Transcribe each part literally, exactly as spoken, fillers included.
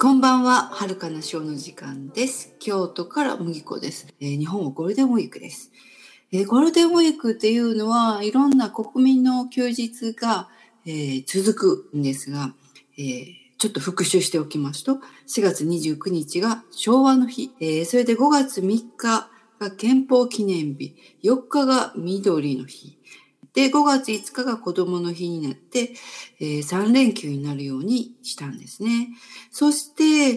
こんばんは、はるかなしょうの時間です。京都から麦子です。えー日本はゴールデンウィークです。えーゴールデンウィークっていうのはいろんな国民の休日が、えー続くんですが、えーちょっと復習しておきますと、しがつにじゅうくにちが昭和の日、えーそれでごがつみっかが憲法記念日、よっかが緑の日、で、ごがついつかが子供の日になって、えー、さんれんきゅうになるようにしたんですね。そして、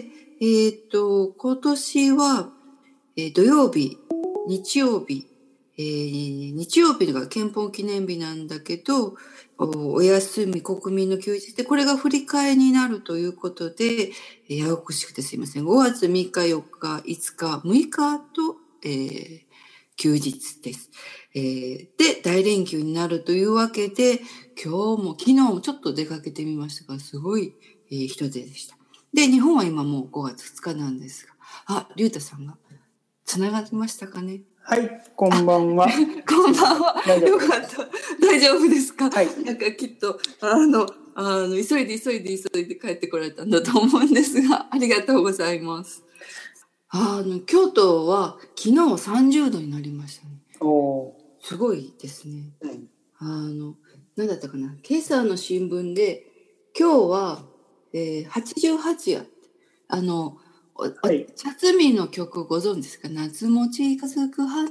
えっと、今年は、えー土曜日、日曜日、えー日曜日が憲法記念日なんだけど、おお休み、国民の休日で、これが振り替えになるということで、えーややこしくてすいません。ごがつみっか、よっか、いつか、むいかと、えー休日です。えーで、大連休になるというわけで、今日も昨日もちょっと出かけてみましたが、すごい、えー人出でした。で、日本は今もうごがつふつかなんですが、あ、りゅうたさんがつながりましたかね。 はい、こんばんは。 こんばんは。 大丈夫よかった。大丈夫ですか。 はい。 なんかきっと、あの、あの、急いで急いで急いで帰ってこられたんだと思うんですが、ありがとうございます。あの、京都は昨日さんじゅうどになりましたね。 おーすごいですね。 うんあの、何だったかな。今朝の新聞で、今日は、えー、はちじゅうはちやって。あの、おおはい茶摘みの曲ご存知ですか。夏も近づくはい、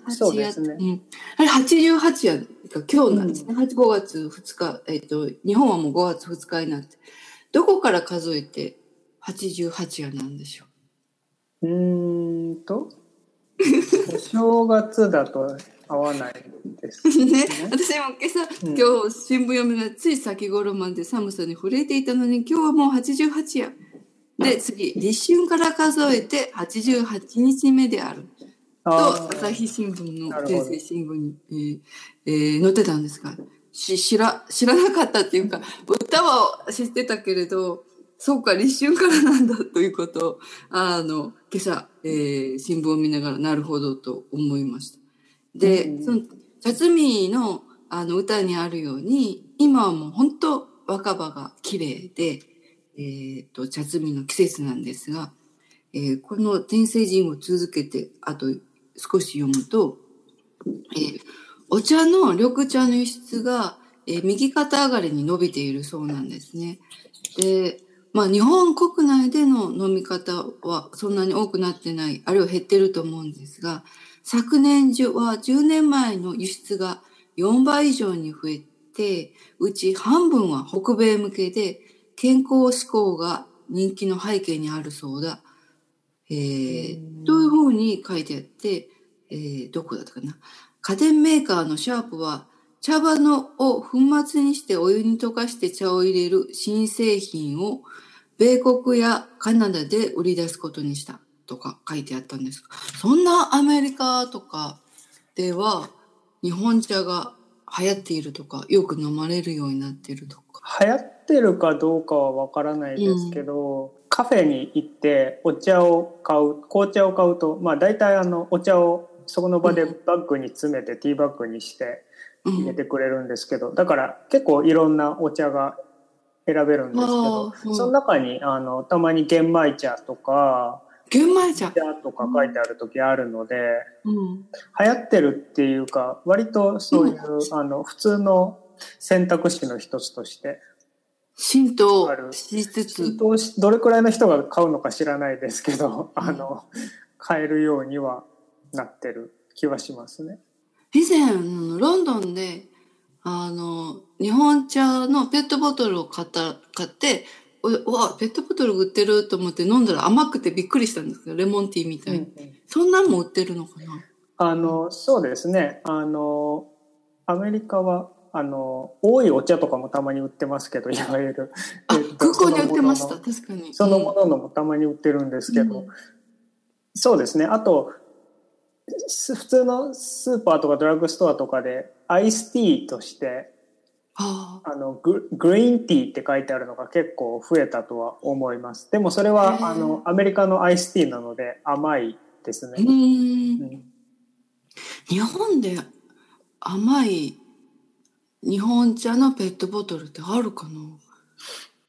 はちじゅうはちや、 そうですね。 うん。あれはちじゅうはちやが今日なんですね。 うん、 ごがつふつか、えっと、日本はもうごがつふつかになって。どこから数えてはちじゅうはちやなんでしょう。 うーんと、お正月だと合わないですね、 ね。 私も今朝、 うん、 今日新聞読みがつい先頃まで寒さに触れていたのに、今日はもうはちじゅうはちや。で、次、立春から数えてはちじゅうはちにちめである。と、 あ朝日新聞の、 なるほど全生新聞に、えーえー載ってたんですが、し、知ら、知らなかったっていうか、歌は知ってたけれど、そうか、立春からなんだということを、あの、今朝、えー新聞を見ながら、なるほどと思いました。 うで、 んその、茶摘みの、あの、歌にあるように、今はもう本当若葉が綺麗で、えっと、茶摘みの季節なんですが、えーこの天聖人を続けて、あと少し読むと、えーお茶の緑茶の輸出が、えー右肩上がりに伸びているそうなんですね。で、まあ日本国内での飲み方はそんなに多くなってない、あるいは減ってると思うんですが、昨年中はじゅうねんまえの輸出がよんばい以上に増えて、うち半分は北米向けで、健康志向が人気の背景にあるそうだ。えうー、 んというふうに書いてあって、えー、どこだったかな。家電メーカーのシャープは、茶葉のを粉末にしてお湯に溶かして茶を入れる新製品を米国やカナダで売り出すことにしたとか書いてあったんですが、そんなアメリカとかでは日本茶が流行っているとか、よく飲まれるようになっているとか。 流行ってるかどうかはわからないですけど、カフェに行ってお茶を買う、紅茶を買うと、まあ大体あのお茶をそこの場でバッグに詰めてティーバッグにしてうん。 入れてくれるんですけど、だから結構いろんなお茶が選べるんですけど、 ああ、うん。 その中にあのたまに玄米茶とか玄米茶。 茶とか書いてある時あるので、 うん。 流行ってるっていうか割とそういう、 うん。 あの普通の選択肢の一つとして浸ある。 透しつつ、 浸透しどれくらいの人が買うのか知らないですけど、 うん、 あの買えるようにはなってる気はしますね。 以前ロンドンであの日本茶のペットボトルを買った買っておうわペットボトル売ってると思って飲んだら甘くてびっくりしたんですけど、レモンティーみたいに、 うんうん、 そんなんも売ってるのかな。 あのそうですね。あのアメリカはあの多いお茶とかもたまに売ってますけど、いわゆる、 あ、 えっと、 空港に売ってました。 そのものの確かに。 そのもののもたまに売ってるんですけど、 うん、 そうですね。あと普通のスーパーとかドラッグストアとかでアイスティーとしてああの グ, グリーンティーって書いてあるのが結構増えたとは思います。でもそれあ、へはあのえ。 アメリカのアイスティーなので甘いですうね。 ーん。 うん、 日本で甘い日本茶のペットボトルってあるかな。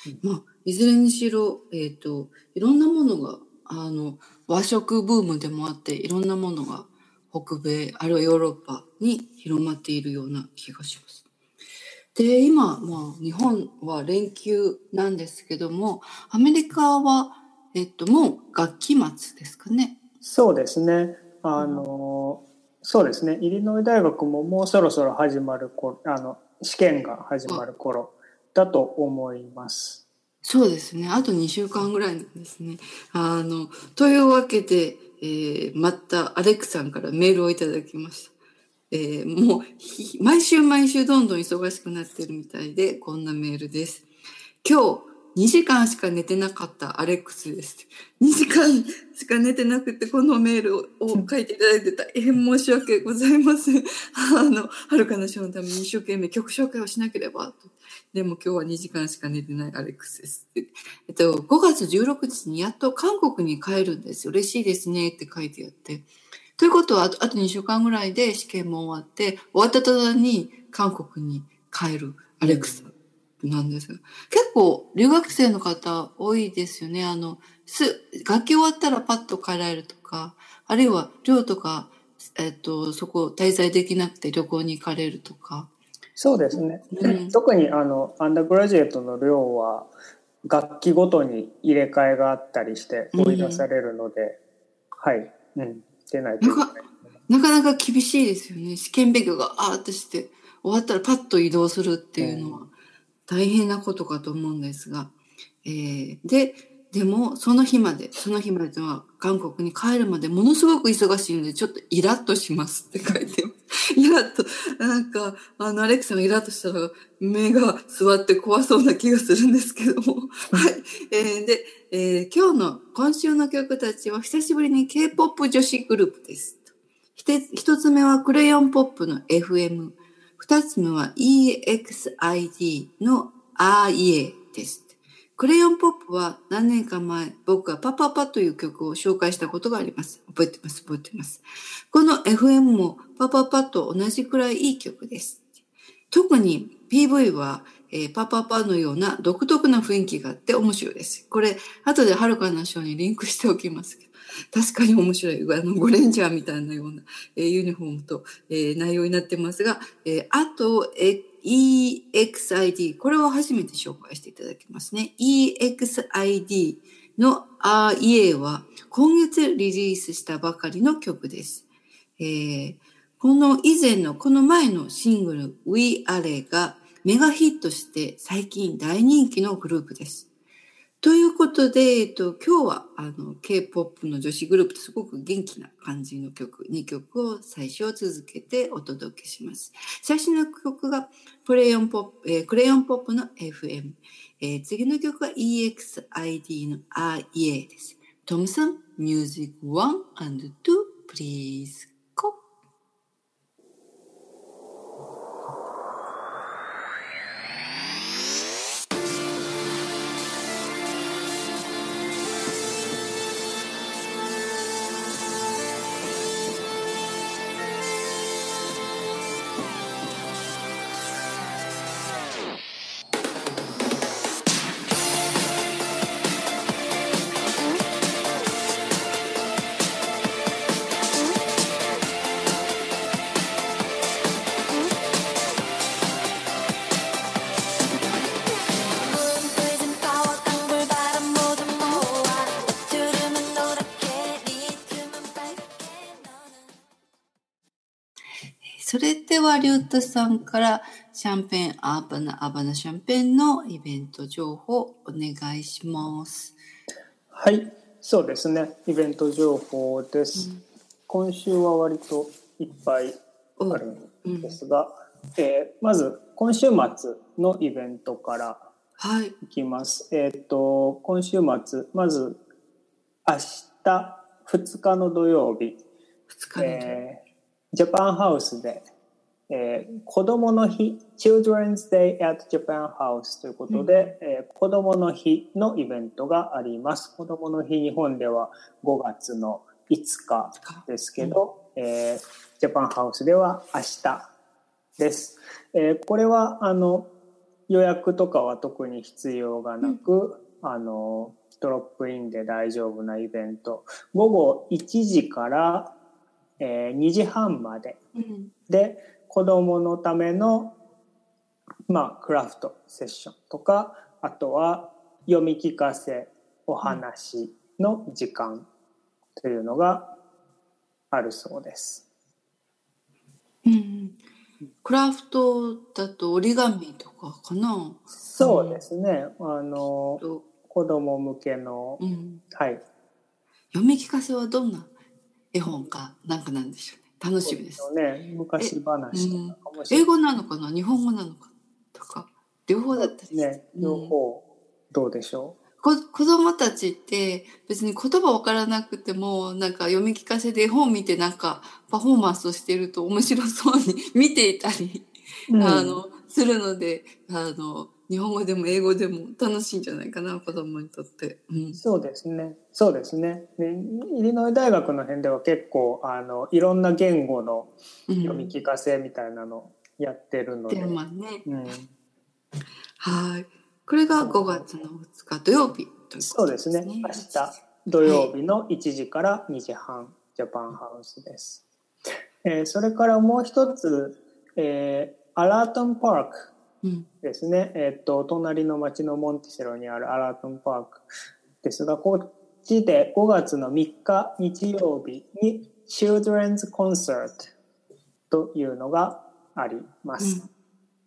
まあ、いずれにしろ、えっと、いろんなものが、あの、和食ブームでもあって、いろんなものが北米、あるいはヨーロッパに広まっているような気がします。で、今、まあ、日本は連休なんですけども、アメリカは、えっと、もう学期末ですかね。 そうですね。あの、うん、そうですね。イリノイ大学ももうそろそろ始まる頃、あの、試験が始まる頃だと思います。 そうですね。あとにしゅうかんぐらいなんですね。あの、というわけで、えー、またアレックさんからメールをいただきました。えー、もう、毎週毎週どんどん忙しくなってるみたいで、こんなメールです。今日、にじかんしか寝てなかったアレックスです。にじかんしか寝てなくて、このメールを書いていただいて大変申し訳ございません。あの、はるかなショーのために一生懸命曲紹介をしなければ。でも今日はにじかんしか寝てないアレックスです。えっと、ごがつじゅうろくにちにやっと韓国に帰るんです。嬉しいですねって書いてあって。ということは、あと、あとにしゅうかんぐらいで試験も終わって、終わった途端に韓国に帰るアレックスなんですが、うん、結構留学生の方多いですよね。あの、す、学期終わったらパッと帰られるとか、あるいは寮とか、えっと、そこ滞在できなくて旅行に行かれるとか。 そうですね。うん、特にあの、アンダーグラジュエットの寮は、学期ごとに入れ替えがあったりして追い出されるので、うん、はい。うん。出ないといけない。 なかなか厳しいですよね。試験勉強があーっとして終わったらパッと移動するっていうのは大変なことかと思うんですが、えー、ででもその日までその日までは韓国に帰るまでものすごく忙しいのでちょっとイラッとしますって書いてます。イラッとなんかあのアレクさんがイラッとしたら目が座って怖そうな気がするんですけどもはい、えー、で、えー、今日の今週の曲たちは久しぶりに K-ポップ 女子グループです。一つ目はクレヨンポップの エフエム。二つ目は イーエックスアイディー の アーイエー です。クレヨンポップは何年か前、僕はパパパという曲を紹介したことがあります。覚えてます、覚えてます。この エフエム もパパパと同じくらいいい曲です。特に ピーブイ は、えー、パパパのような独特な雰囲気があって面白いです。これ、後ではるかなショーにリンクしておきますけど。確かに面白い。あの、ゴレンジャーみたいなような、えー、ユニフォームと、えー、内容になってますが、えー、あと、え イーエックスアイディー、これを初めて紹介していただきますね。イーエックスアイディー の アーイエー は今月リリースしたばかりの曲です。えー、この以前の、この前のシングル We Are がメガヒットして最近大人気のグループです。ということで、えっと、今日は、あの、K-ポップ の女子グループとすごく元気な感じの曲、にきょくを最初続けてお届けします。最初の曲が、クレヨンポップ、えー、クレヨンポップの エフエム。えー、次の曲は イーエックスアイディー の アーイエー です。トムさん、ミュージックワンアンドツー、please go!それでは、リュウトさんからシャンペン、アーバナ、アバナシャンペンのイベント情報お願いします。 はい、そうですね。イベント情報です。うん、今週は割といっぱいあるんですが、うんえー、まず今週末のイベントからいきます。はい、えっと、今週末、まず明日ふつかの土曜日、 ふつかの土曜日、 えージャパンハウスで、えー、子どもの日 Children's Day at Japan House ということで、うんえー、子どもの日のイベントがあります。子どもの日、日本ではごがつのいつかですけど、うんえー、ジャパンハウスでは明日です。えー、これはあの予約とかは特に必要がなく、うん、あのドロップインで大丈夫なイベント、午後いちじから、えー、にじはんまで、うん、で子どものための、まあ、クラフトセッションとか、あとは読み聞かせお話の時間というのがあるそうです。 うん、クラフトだと折り紙とかかな。 そうですね、うん、あの子供向けの、うん、はい、 読み聞かせはどんな絵本かなんかなんでしょうね。楽しみです。 そうですね、昔話とかかもしれない、うん、英語なのかな日本語なのかとか両方だったりして、 ね、両方どうでしょう。 こ子供たちって別に言葉わからなくてもなんか読み聞かせで絵本見てなんかパフォーマンスをしてると面白そうに見ていたり、うん、あのするので、あの日本語でも英語でも楽しいんじゃないかな、子供にとって。うん、 そうですね。そうですね。で、イリノイ大学の辺では結構あのいろんな言語の読み聞かせみたいなのやってるので。 うん、ね、うん、はい。これがごがつのふつか土曜日ということですね。 そうですね。明日土曜日のいちじからにじはん、はい、ジャパンハウスです。えー、それからもう一つ、えー、アラートンパークですね。うん、えっと隣の町のモンティセロにあるアラートンパークですが、こっちでごがつのみっか日曜日に Children's Concert というのがあります。うん、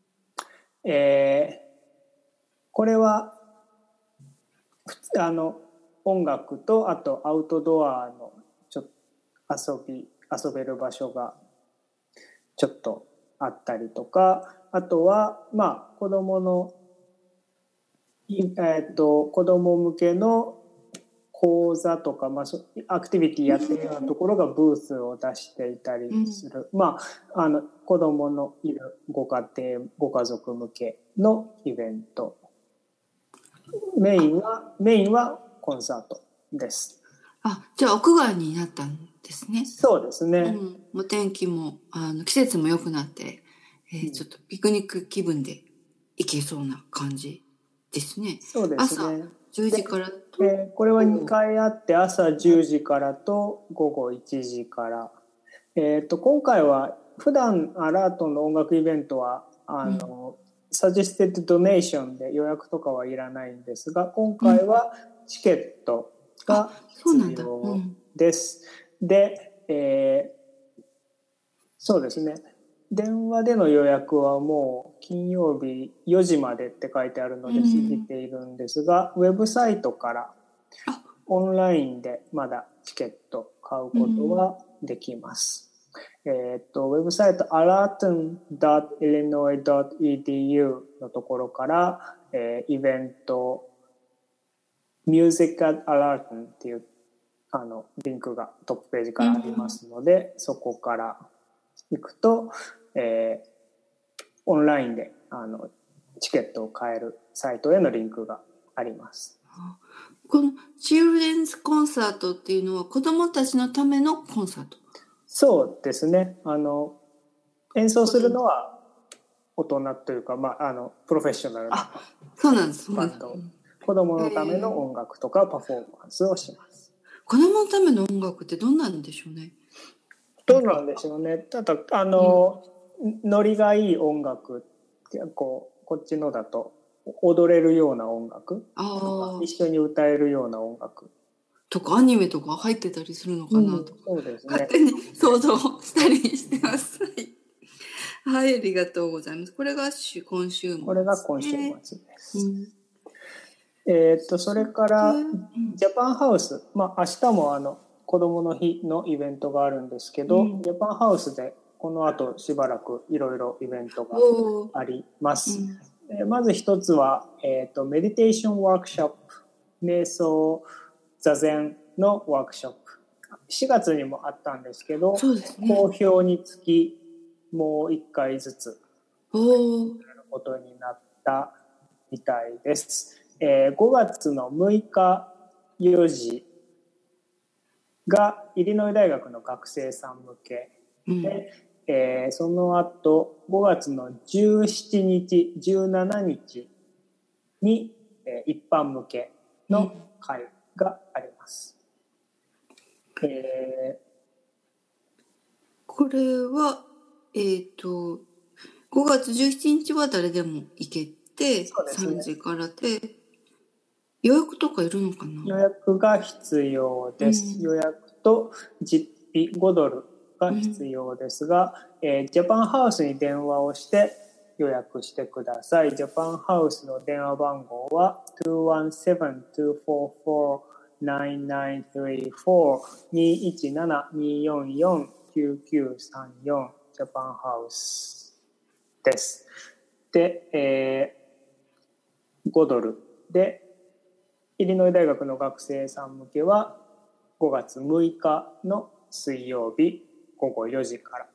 えー、これはあの音楽とあとアウトドアのちょっと遊び遊べる場所がちょっとあったりとか、あとはまあ子供のえー、と子供向けの講座とか、まあ、アクティビティやってるようなところがブースを出していたりする、うん、まああの子供のいるご家庭ご家族向けのイベント、メインはメインはコンサートです。 あ、じゃあ屋外になったんですね。 そうですね。うん、 もう天気もあの季節も良くなって、えー、ちょっとピクニック気分で行けそうな感じですね。 そうですね。 朝じゅうじからと、 えー、これはにかいあって、朝じゅうじからと午後いちじから。えー、と今回は普段アラートの音楽イベントはあの、うん、サジェステッドドネーションで予約とかはいらないんですが、今回はチケットが必要です。うん、で、えー、そうですね。電話での予約はもう金曜日よじまでって書いてあるので過ぎているんですが、うん、ウェブサイトからオンラインでまだチケット買うことはできます。うん、えっと、ウェブサイト アラートン ドット イリノイ ドット イーディーユー のところから、えー、イベント Music at Alerton っていうあのリンクがトップページからありますので、うん、そこから行くと、えー、オンラインであのチケットを買えるサイトへのリンクがあります。 このチルデンズコンサートっていうのは子どもたちのためのコンサート？ そうですね。あの演奏するのは大人というか、まあ、あのプロフェッショナルなそうなんです。 バンド、子どものための音楽とかパフォーマンスをします。 子どものための音楽ってどんなんでしょうね。 どうなんでしょうね。ただあの、うん、ノリがいい音楽ってこうこっちのだと踊れるような音楽とか一緒に歌えるような音楽とかアニメとか入ってたりするのかなとか、 うん、そうですね、 勝手に想像したりしてます。はい、ありがとうございます。これが今週末、ね、 これが今週末です。うん、えー、っとそれからジャパンハウス、まあ明日もあの子どもの日のイベントがあるんですけど、うん、ジャパンハウスでこの後しばらくいろいろイベントがあります。うん、えー、まず一つは、えー、とメディテーションワークショップ、瞑想座禅のワークショップ、しがつにもあったんですけど、 そうですね、 好評につきもういっかいずつやることになったみたいです。えー、ごがつのむいかよじがイリノイ大学の学生さん向けで、 えー、その後ごがつのじゅうしちにちじゅうしちにちに、えー、一般向けの会があります、うんえー、これはえっ、ー、とごがつじゅうしちにちは誰でも行けて、ね、さんじからで予約とかいるのかな。 予約が必要です、うん、予約と実費ごドルが必要ですが、うんえー、ジャパンハウスに電話をして予約してください。ジャパンハウスの電話番号は にいちなな にーよんよん きゅうきゅうさんよん にーいちなな にーよんよん きゅうきゅうさんよんジャパンハウスです。で、えー、ごドルでイリノイ大学の学生さん向けはごがつむいかの水曜日ごごよじから、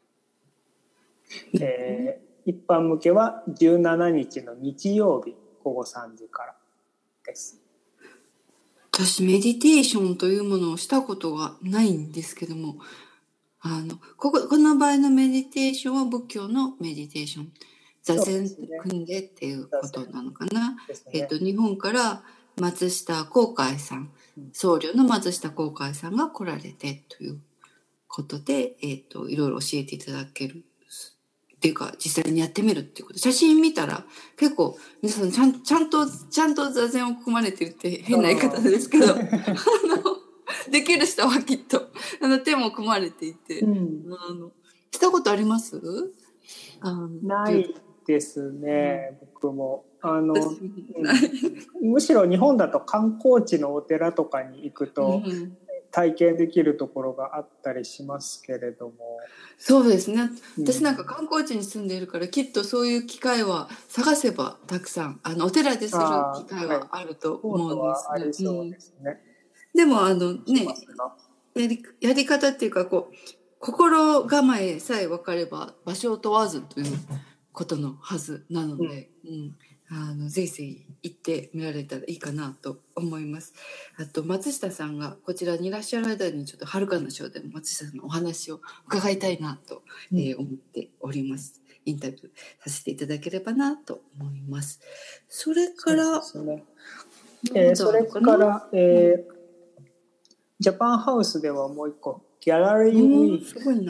えー、一般向けはじゅうしちにちの日曜日ごごさんじからです。 私メディテーションというものをしたことがないんですけども、あのこここの場合のメディテーションは仏教のメディテーション、座禅組んでっていうことなのかな、ねえーと、日本から松下幸海さん、僧侶の松下幸海さんが来られてということで、えーと、いろいろ教えていただけるっていうか実際にやってみるっていうこと。写真見たら結構皆さんちゃんちゃんとちゃんと座禅を組まれてるって変な言い方ですけどあのできる人はきっとあの手も組まれていて、うん、あのしたことあります？ あないですね、うん、僕もあの、うん、むしろ日本だと観光地のお寺とかに行くと体験できるところがあったりしますけれども、 そうですね、私なんか観光地に住んでいるから、きっとそういう機会は探せばたくさんあのお寺でする機会はあると思うんですね。 ありそうですね、 うん、でもあのねやり、やり方っていうかこう心構えさえ分かれば場所を問わずということのはずなので、うん、うん、あのぜひぜひ行ってみられたらいいかなと思います。あと松下さんがこちらにいらっしゃる間にちょっとはるかの章でも松下さんのお話を伺いたいなと、うんえー、思っております。インタビューさせていただければなと思います。それからそ,、ねえー、それから、えーうんジャパンハウスではもう一個ギャラリーウィーク、うん、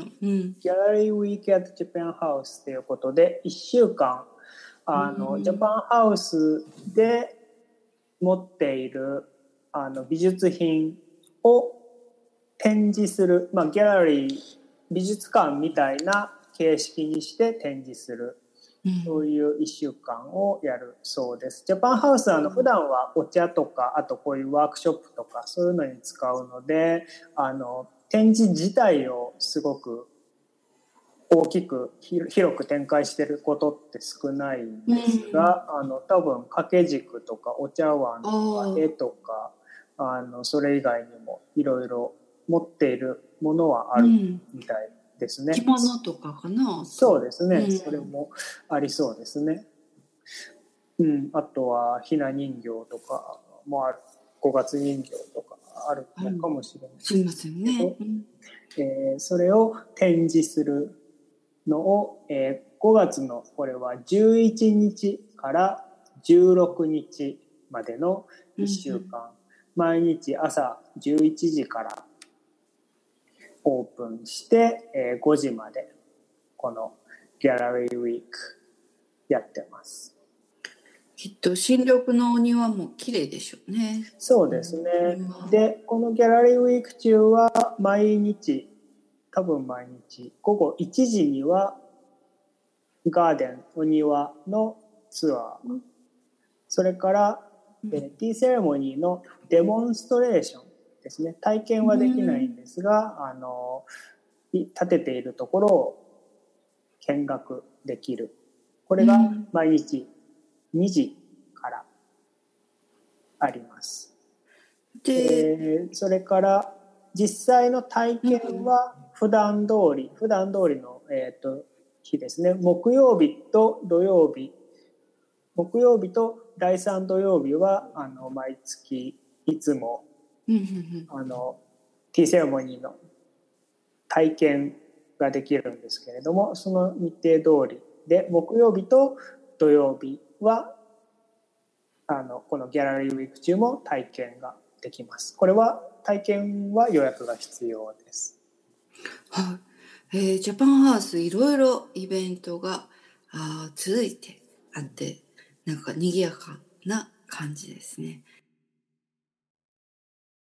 ギャラリーウィーク at ジャパンハウスということでいっしゅうかんあの、うん、ジャパンハウスで持っているあの美術品を展示する、まあ、ギャラリー美術館みたいな形式にして展示する、そういういっしゅうかんをやるそうです。ジャパンハウスはあの普段はお茶とかあとこういうワークショップとかそういうのに使うので、あの展示自体をすごく大きく広く展開してることって少ないんですが、あの多分掛け軸とかお茶碗とか絵とかあのそれ以外にもいろいろ持っているものはあるみたいですね。 着物とかかな。 そうですね、うん、それもありそうですね。うん、あとはひな人形とかもある、ごがつ人形とかあるのかもしれないですけど、うん、すいませんね、うんえー、それを展示するのを、えー、ごがつのこれはじゅういちにちからじゅうろくにちまでのいっしゅうかん、うんうん、毎日朝じゅういちじからオープンして、えー、ごじまでこのギャラリーウィークやってます。 きっと新緑のお庭も綺麗でしょうね。 そうですね、うん、でこのギャラリーウィーク中は毎日多分毎日ごごいちじにはガーデンお庭のツアー、うん、それから、うん、えー、ティーセレモニーのデモンストレーションですね。体験はできないんですが、うん、あの建てているところを見学できる、これが毎日にじからあります。で、えー、それから実際の体験は普段通り、普段通りの、えーと、日ですね。木曜日と土曜日、木曜日とだいさん土曜日はあの毎月いつもあのティーセレモニーの体験ができるんですけれども、その日程通りで木曜日と土曜日はあのこのギャラリーウィーク中も体験ができます。これは体験は予約が必要です。 はい。えー、ジャパンハウスいろいろイベントがあ続いてあって、なんか賑やかな感じですね。